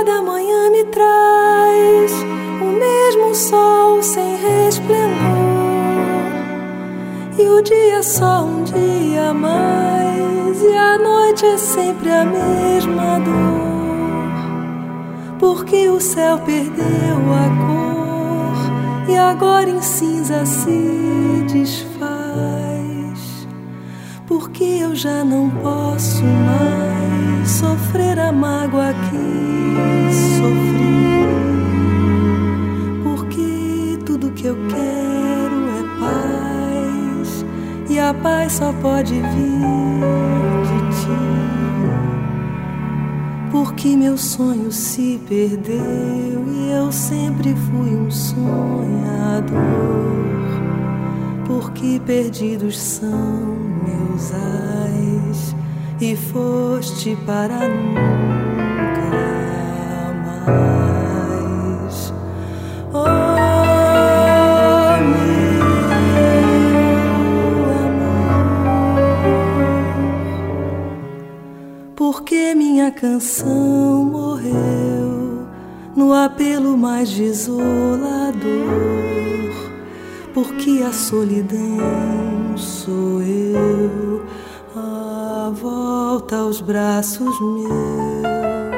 cada manhã me traz o mesmo sol sem resplendor, e o dia é só um dia a mais, e a noite é sempre a mesma dor, porque o céu perdeu a cor e agora em cinza se desfaz, porque eu já não posso mais sofrer a mágoa que sofri, porque tudo que eu quero é paz, e a paz só pode vir de ti, porque meu sonho se perdeu e eu sempre fui um sonhador, porque perdidos são meus ais e foste para nunca mais. Oh, meu amor, porque minha canção morreu no apelo mais desolador, porque a solidão sou eu, a volta aos braços meus.